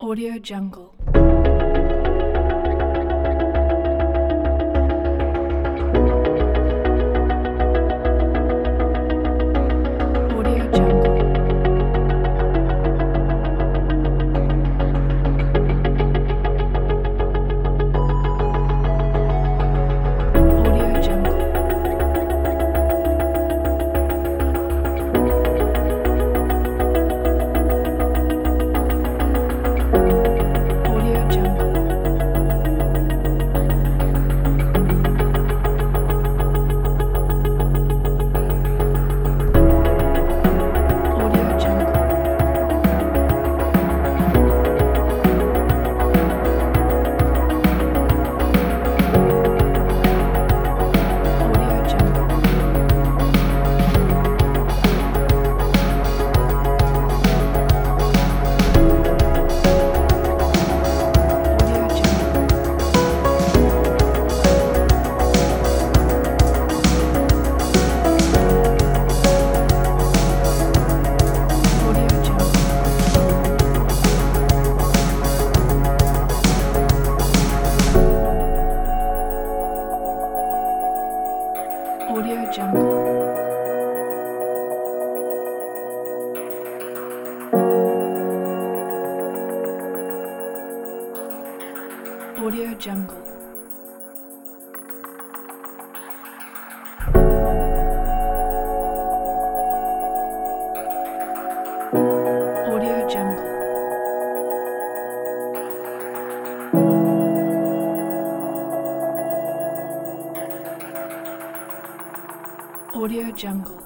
Audio Jungle. Audio Jungle. Audio Jungle. Audio Jungle. Audio Jungle. Audio Jungle. Audio Jungle. Audio Jungle. Audio Jungle. Audio Jungle. Audio Jungle. Audio Jungle.